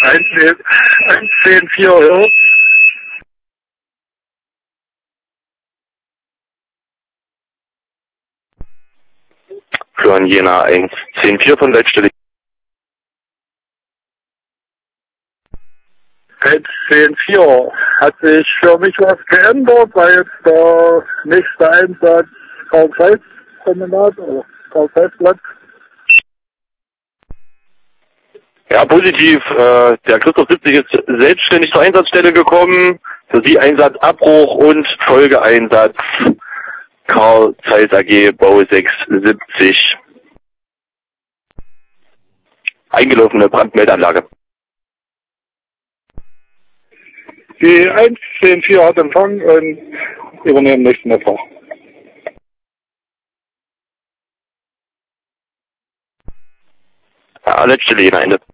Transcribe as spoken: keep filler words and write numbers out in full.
eins zehn vier Euro. Florian Jena eins zehn vier von Leitstelle. eins zehn vier. Hat sich für mich was geändert, weil jetzt der nächste Einsatz Karl-Zeiss-Promenade oder Karl-Zeiss-Platz. Ja, positiv. Äh, der Christoph siebzig ist selbstständig zur Einsatzstelle gekommen. Für Sie Einsatzabbruch und Folgeeinsatz Karl Zeiss A G Bau sechs siebzig. Eingelaufene Brandmeldeanlage. Die eins zehn vier hat Empfang und übernehmen nächsten Opfer. Ja, Leitstelle Jena Ende.